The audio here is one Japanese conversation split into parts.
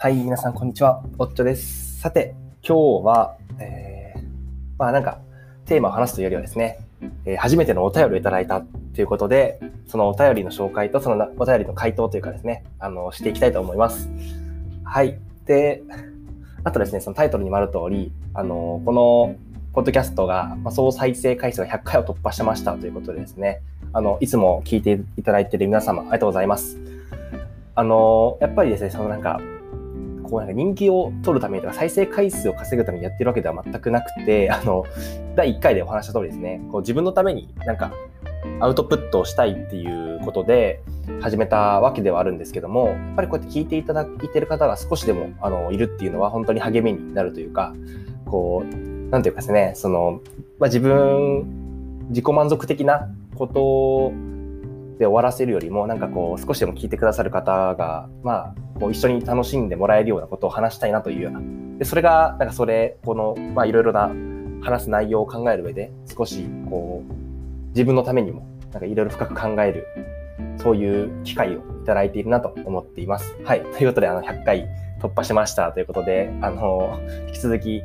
はい、皆さんこんにちは。おっちょです。さて、今日は、テーマを話すというよりはですね、初めてのお便りをいただいたということで、そのお便りの紹介とそのお便りの回答というかですね、していきたいと思います。はい。で、あとですね、そのタイトルにもある通り、このポッドキャストが、総再生回数が100回を突破しましたということでですね、いつも聞いていただいている皆様、ありがとうございます。やっぱりですね、人気を取るためにとか再生回数を稼ぐためにやってるわけでは全くなくて、第1回でお話した通りですね、自分のためにアウトプットをしたいっていうことで始めたわけではあるんですけども、やっぱりこうやって聞いていただいている方が少しでもいるっていうのは本当に励みになるというか、なんていうかですね、自己満足的なことで終わらせるよりも、少しでも聞いてくださる方が、一緒に楽しんでもらえるようなことを話したいなというような。で、それが、いろいろな話す内容を考える上で、少し、自分のためにも、いろいろ深く考える、そういう機会をいただいているなと思っています。はい。ということで、100回突破しましたということで、引き続き、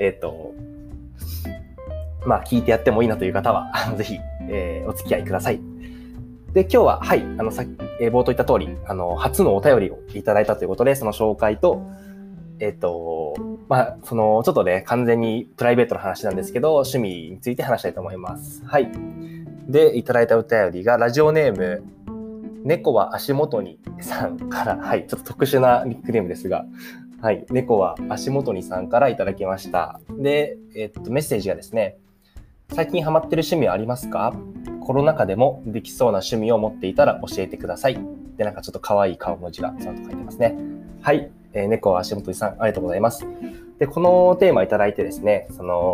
聞いてやってもいいなという方は、ぜひ、お付き合いください。で、今日は、はい、冒頭言った通り、初のお便りをいただいたということで、その紹介と、ちょっとね、完全にプライベートの話なんですけど、趣味について話したいと思います。はい。で、いただいたお便りが、ラジオネーム、猫は足元にさんから、はい、ちょっと特殊なニックネームですが、はい、猫は足元にさんからいただきました。で、メッセージがですね、最近ハマってる趣味はありますか？コロナ禍でもできそうな趣味を持っていたら教えてください。で、ちょっと可愛い顔文字がちゃんと書いてますね。はい。猫は足元にさん、ありがとうございます。で、このテーマいただいてですね、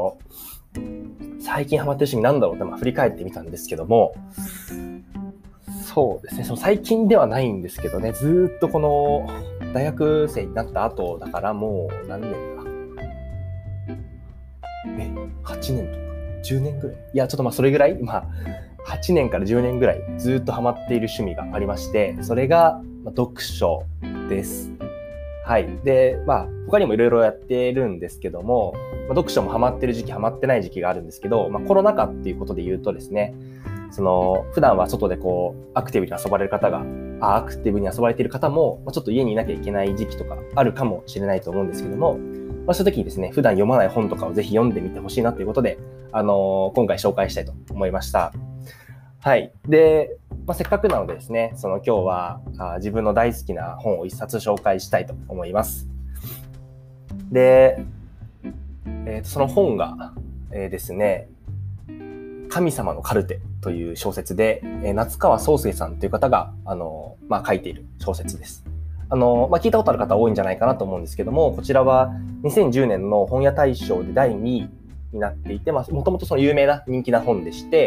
最近ハマってる趣味なんだろうって振り返ってみたんですけども、そうですね、最近ではないんですけどね、ずーっとこの大学生になった後だからもう何年だ8年とか10年ぐらい、いやちょっとそれぐらい、8年から10年ぐらいずっとハマっている趣味がありまして、それが読書です。はい。で、他にもいろいろやってるんですけども、読書もハマってる時期、ハマってない時期があるんですけど、コロナ禍っていうことで言うとですね、普段は外でアクティブに遊ばれる方が、アクティブに遊ばれている方も、ちょっと家にいなきゃいけない時期とかあるかもしれないと思うんですけども、そういう時にですね、普段読まない本とかをぜひ読んでみてほしいなということで、今回紹介したいと思いました。はい。で、せっかくなのでですね、今日は自分の大好きな本を一冊紹介したいと思います。で、その本が、ですね、神様のカルテという小説で、夏川宗生さんという方が、書いている小説です。聞いたことある方多いんじゃないかなと思うんですけども、こちらは2010年の本屋大賞で第2位になっていて、もともとその有名な人気な本でして、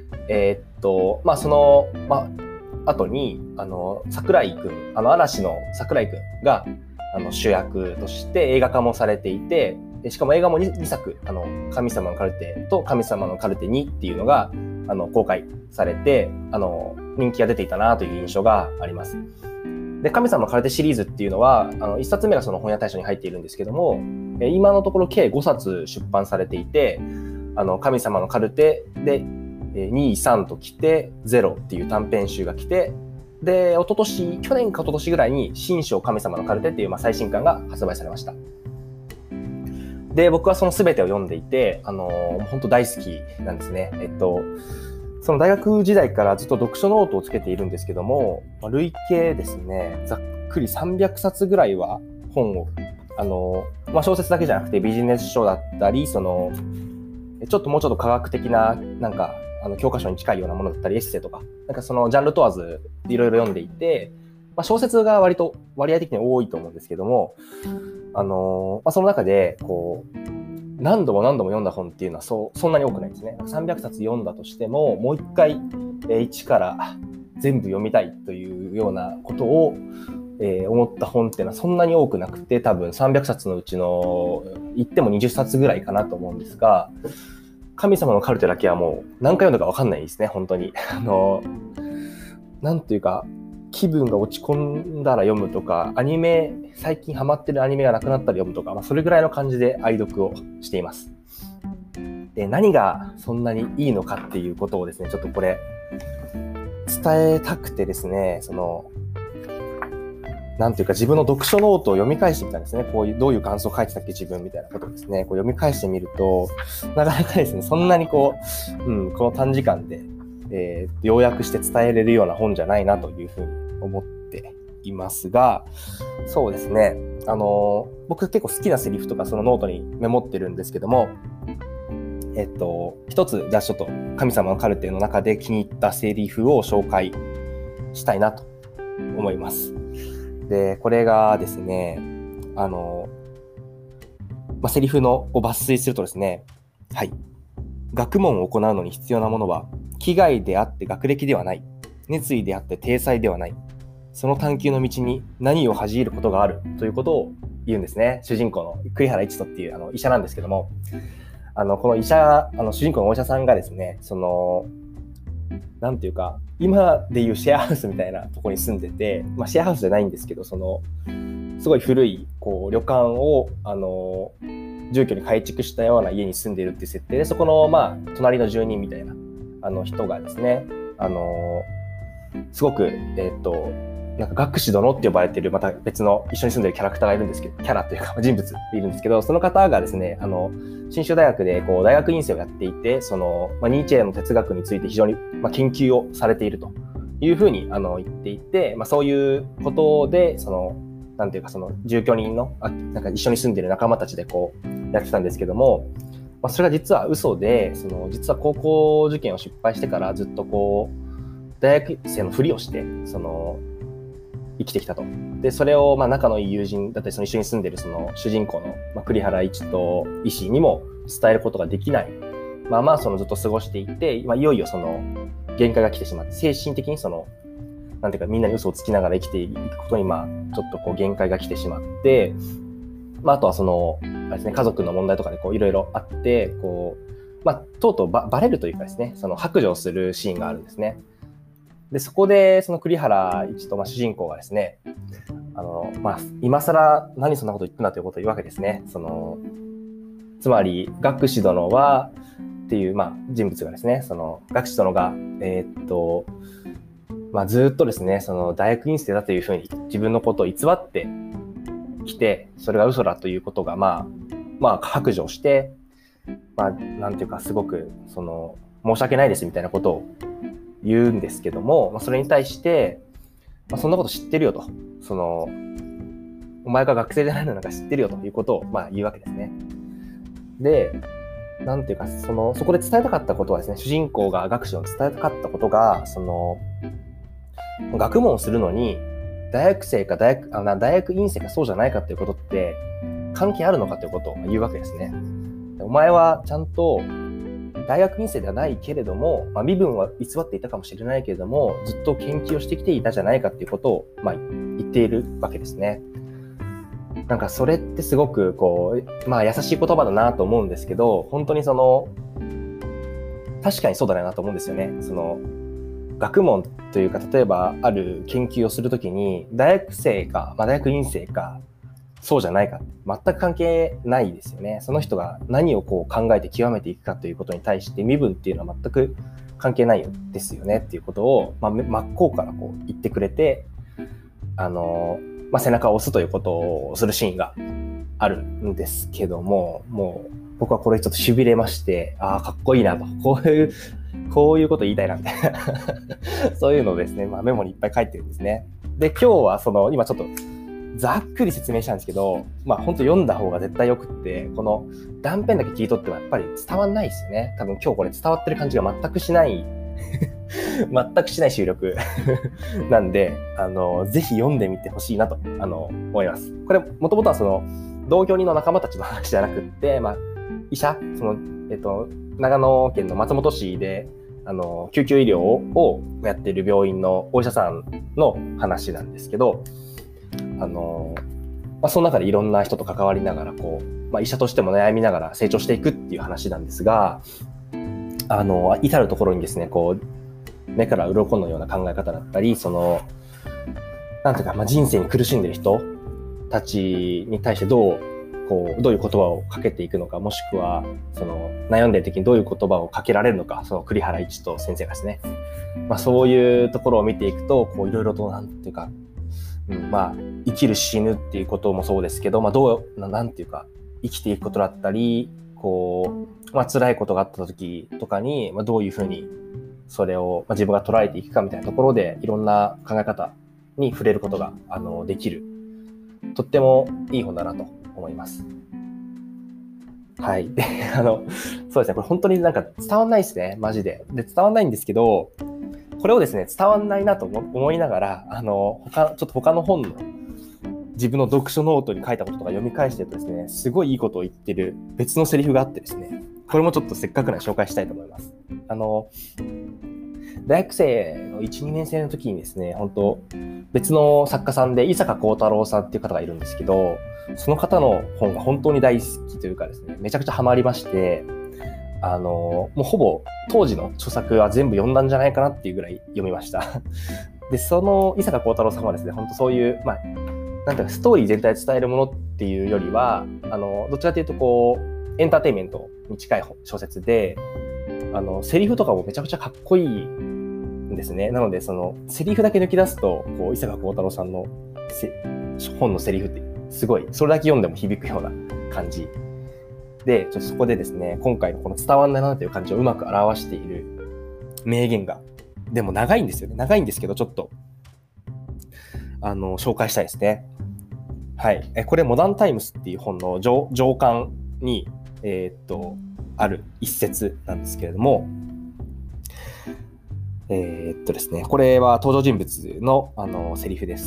後に、桜井くん、嵐の桜井くんが、主役として映画化もされていて、しかも映画も 2作、神様のカルテと神様のカルテ2っていうのが、公開されて、人気が出ていたなという印象があります。で、神様のカルテシリーズっていうのは、1冊目がその本屋大賞に入っているんですけども、今のところ計5冊出版されていて、神様のカルテで、2、3と来て、0っていう短編集が来て、で、去年か一昨年ぐらいに、新章神様のカルテっていう最新刊が発売されました。で、僕はその全てを読んでいて、本当大好きなんですね。その大学時代からずっと読書ノートをつけているんですけども、累計ですね、ざっくり300冊ぐらいは本を、小説だけじゃなくてビジネス書だったり、もうちょっと科学的な、教科書に近いようなものだったり、エッセイとか、そのジャンル問わずいろいろ読んでいて、小説が割合的に多いと思うんですけども、その中で、何度も読んだ本っていうのはそんなに多くないですね。300冊読んだとしても、もう一回、一から全部読みたいというようなことを、思った本っていうのはそんなに多くなくて、多分300冊のうちの言っても20冊ぐらいかなと思うんですが、神様のカルテだけはもう何回読んだか分かんないですね、本当に。なんていうか、 気分が落ち込んだら読むとか、最近ハマってるアニメがなくなったら読むとか、それぐらいの感じで愛読をしています。で、何がそんなにいいのかっていうことをですね、ちょっとこれ伝えたくてですね、なんていうか自分の読書ノートを読み返してみたんですね。どういう感想を書いてたっけ自分みたいなことをですね、読み返してみると、なかなかですね、そんなにこの短時間で、要約して伝えれるような本じゃないなというふうに思っていますが、そうですね、僕結構好きなセリフとかそのノートにメモってるんですけども、一つ、じゃあちょっと神様のカルテの中で気に入ったセリフを紹介したいなと思います。で、これがですね、セリフを抜粋するとですね、はい。学問を行うのに必要なものは、気概であって学歴ではない。熱意であって体裁ではない。その探求の道に何を恥じることがあるということを言うんですね。主人公の栗原一人っていう医者なんですけども、この主人公のお医者さんがですね、なんていうか、今でいうシェアハウスみたいなところに住んでて、シェアハウスじゃないんですけど、すごい古い、旅館を、住居に改築したような家に住んでいるっていう設定で、そこの、隣の住人みたいな、人がですね、すごく、なんか学士殿って呼ばれている、また別の一緒に住んでるキャラクターがいるんですけど、キャラというか人物いるんですけど、その方がですね、信州大学で大学院生をやっていて、ニーチェの哲学について非常に研究をされているというふうに言っていて、そういうことで、なんていうか住居人の、なんか一緒に住んでいる仲間たちでやってたんですけども、それが実は嘘で、実は高校受験を失敗してからずっと大学生のふりをして、生きてきたと。で、それを仲のいい友人だったり、一緒に住んでいる主人公の栗原一と医師にも伝えることができない。ずっと過ごしていて、いよいよ限界が来てしまって、精神的になんていうかみんなに嘘をつきながら生きていくことにちょっと限界が来てしまって、あとはあれですね、家族の問題とかでいろいろあって、とうとうバレるというかですね、白状するシーンがあるんですね。で、そこで栗原一と主人公がですね、今更何そんなこと言ってんだということを言うわけですね。つまり学士殿はっていう人物がですね、学士殿がずっとですね、大学院生だというふうに自分のことを偽ってきて、それが嘘だということが白状して、なんていうかすごく申し訳ないですみたいなことを言うんですけども、それに対して、そんなこと知ってるよと、お前が学生じゃないのなんか知ってるよということを言うわけですね。で、なんていうかそこで伝えたかったことはですね、主人公が学士を伝えたかったことが、学問をするのに大学生か大学院生かそうじゃないかということって関係あるのかということを言うわけですね。お前はちゃんと大学院生ではないけれども、身分は偽っていたかもしれないけれども、ずっと研究をしてきていたじゃないかっていうことを、言っているわけですね。なんかそれってすごく優しい言葉だなと思うんですけど、本当に確かにそうだなと思うんですよね。学問というか、例えばある研究をするときに、大学生か、大学院生か、そうじゃないかって全く関係ないですよね。その人が何を考えて極めていくかということに対して身分っていうのは全く関係ないですよねっていうことを、真っ向から言ってくれて、背中を押すということをするシーンがあるんですけども、もう僕はこれちょっと痺れまして、かっこいいなと、こういうこと言いたいなみたいなそういうのをですね、メモにいっぱい書いてるんですね。で、今日は今ちょっとざっくり説明したんですけど、本当読んだ方が絶対よくって、この断片だけ聞いとってもやっぱり伝わんないですよね。多分今日これ伝わってる感じが全くしない全くしない収録なんで、ぜひ読んでみてほしいなと思います。これもともとは同居人の仲間たちの話じゃなくって、医者、長野県の松本市で救急医療をやっている病院のお医者さんの話なんですけど、その中でいろんな人と関わりながら医者としても悩みながら成長していくっていう話なんですが、至るところにですね、目から鱗のような考え方だったり、 なんていうか、人生に苦しんでる人たちに対してどういう言葉をかけていくのか、もしくは、悩んでる時にどういう言葉をかけられるのか、栗原一人先生がですね。そういうところを見ていくと、いろいろと、なんていうか、生きる死ぬっていうこともそうですけど、なんていうか、生きていくことだったり、辛いことがあった時とかに、どういうふうにそれを、自分が捉えていくかみたいなところで、いろんな考え方に触れることが、できる。とってもいい本だなと思います。はい。で、そうですね。これ本当になんか伝わんないですね。マジで。で、伝わんないんですけど、これをですね、伝わんないなと思いながら、ちょっと他の本の自分の読書ノートに書いたこととか読み返してるとですね、すごいいいことを言ってる別のセリフがあってですね、これもちょっとせっかくなので紹介したいと思います。大学生の1、2年生の時にですね、本当別の作家さんで伊坂幸太郎さんっていう方がいるんですけど、その方の本が本当に大好きというかですね、めちゃくちゃハマりまして、もうほぼ当時の著作は全部読んだんじゃないかなっていうぐらい読みました。で、その伊坂幸太郎さんはですね、本当そういう、なんていうかストーリー全体で伝えるものっていうよりは、どちらかというとエンターテインメントに近い小説で、セリフとかもめちゃくちゃかっこいいんですね。なので、セリフだけ抜き出すと、伊坂幸太郎さんの本のセリフってすごい、それだけ読んでも響くような感じ。で、ちょっとそこでですね、今回のこの伝わんないなという感じをうまく表している名言が、でも長いんですよね。長いんですけど、ちょっと、紹介したいですね。はい。これ、モダンタイムスっていう本の上巻に、ある一節なんですけれども、ですね、これは登場人物の、セリフです。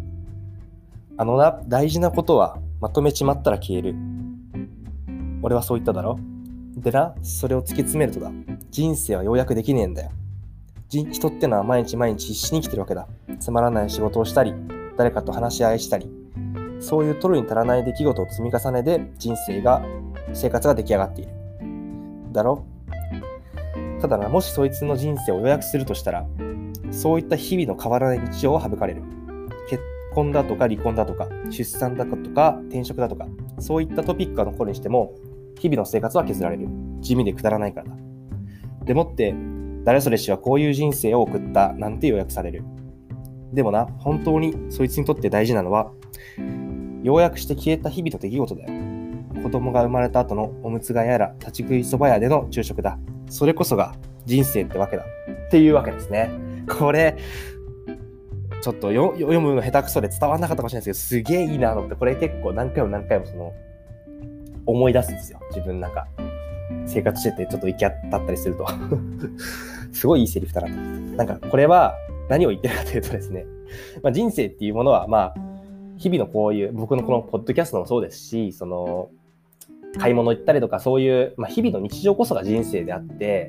大事なことはまとめちまったら消える。俺はそう言っただろ。でな、それを突き詰めるとだ。人生はようやくできねえんだよ。人ってのは毎日毎日必死に生きてるわけだ。つまらない仕事をしたり、誰かと話し合いしたり、そういう取るに足らない出来事を積み重ねで生活が出来上がっている。だろ？ただな、もしそいつの人生を予約するとしたら、そういった日々の変わらない日常を省かれる。結婚だとか離婚だとか、出産だとか転職だとか、そういったトピックが残るにしても、日々の生活は削られる。地味でくだらないからだ。でもって、誰それ氏はこういう人生を送ったなんて予約される。でもな、本当にそいつにとって大事なのは、要約して消えた日々の出来事だよ。子供が生まれた後のおむつがやら立ち食いそば屋での昼食だ。それこそが人生ってわけだ。っていうわけですね。これ、ちょっと読むの下手くそで伝わんなかったかもしれないですけど、すげえいいなと思って、これ結構何回も思い出すんですよ。自分なんか、生活しててちょっと行き当たったりすると。すごいいいセリフだなと思って。なんかこれは何を言ってるかというとですね、人生っていうものは、日々のこういう、僕のこのポッドキャストもそうですし、買い物行ったりとか、そういう、日々の日常こそが人生であって、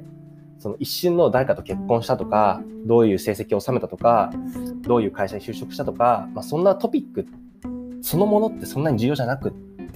一瞬の誰かと結婚したとか、どういう成績を収めたとか、どういう会社に就職したとか、そんなトピックそのものってそんなに重要じゃなくって、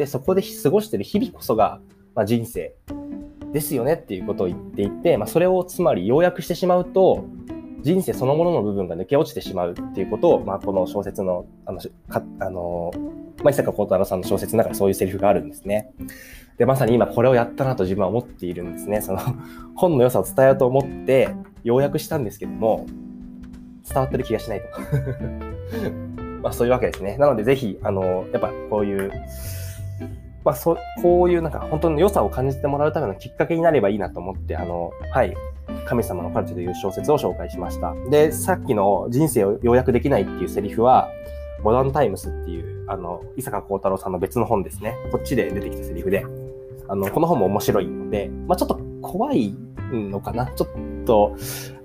そこで過ごしている日々こそが、人生ですよねっていうことを言っていて、それをつまり要約してしまうと、人生そのものの部分が抜け落ちてしまうっていうことを、この小説の、伊坂幸太郎さんの小説の中でそういうセリフがあるんですね。で、まさに今これをやったなと自分は思っているんですね。本の良さを伝えようと思って要約したんですけども、伝わってる気がしないと。そういうわけですね。なのでぜひ、やっぱこういう、こういうなんか本当の良さを感じてもらうためのきっかけになればいいなと思って、神様のカルテという小説を紹介しました。で、さっきの人生を要約できないっていうセリフは、モダンタイムスっていう、伊坂幸太郎さんの別の本ですね。こっちで出てきたセリフで、この本も面白いので、ちょっと怖いのかな。ちょっと、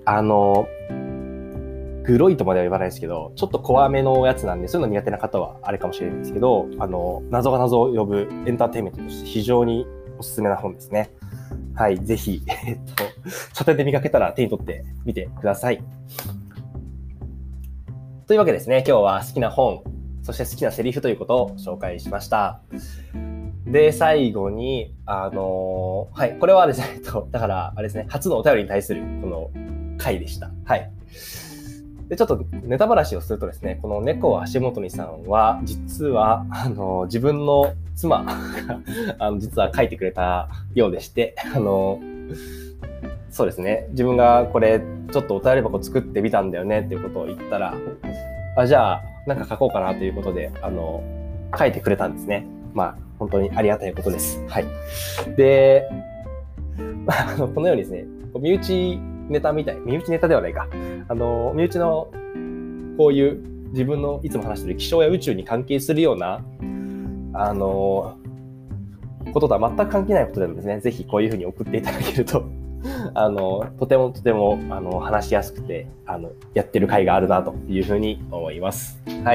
グロいとまでは言わないですけど、ちょっと怖めのやつなんで、そういうの苦手な方はあれかもしれないんですけど、謎が謎を呼ぶエンターテインメントとして非常におすすめな本ですね。はい、ぜひ、書店で見かけたら手に取ってみてください。というわけですね、今日は好きな本、そして好きなセリフということを紹介しました。で、最後に、これはですね、だから、あれですね、初のお便りに対するこの回でした。はい。 で、ちょっとネタばらしをするとですね、この猫を足元にさんは、実は、自分の妻が、実は書いてくれたようでして、そうですね、自分がこれ、ちょっとお便り箱作ってみたんだよねっていうことを言ったら、じゃあ、なんか書こうかなということで、書いてくれたんですね。まあ、本当にありがたいことです。はい。で、このようにですね、身内ネタではないか。身内のこういう自分のいつも話している気象や宇宙に関係するような、こととは全く関係ないことでもですね、ぜひこういうふうに送っていただけると、とても、話しやすくて、やってる甲斐があるなというふうに思います。はい。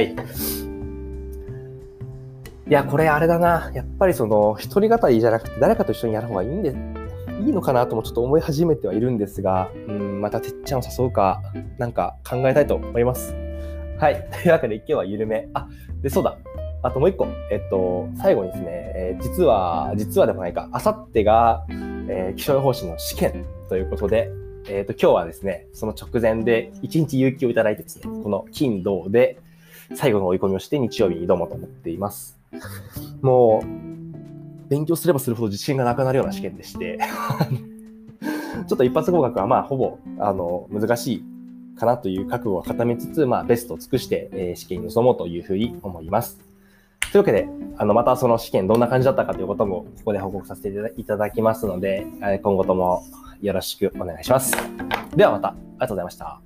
いや、これあれだな。やっぱり一人語りじゃなくて誰かと一緒にやる方がいいのかなともちょっと思い始めてはいるんですが、またてっちゃんを誘うか、なんか考えたいと思います。はい。というわけで今日は緩め。で、そうだ。あともう一個。最後にですね、実はでもないか。あさってが、気象予報士の試験ということで、今日はですね、その直前で1日有給をいただいてですね、この金土で最後の追い込みをして日曜日に挑もうと思っています。もう、勉強すればするほど自信がなくなるような試験でして、ちょっと一発合格はまあほぼ難しいかなという覚悟を固めつつ、ベストを尽くして、試験に臨もうというふうに思います。というわけで、またその試験どんな感じだったかということもここで報告させていただきますので、今後ともよろしくお願いします。ではまた、ありがとうございました。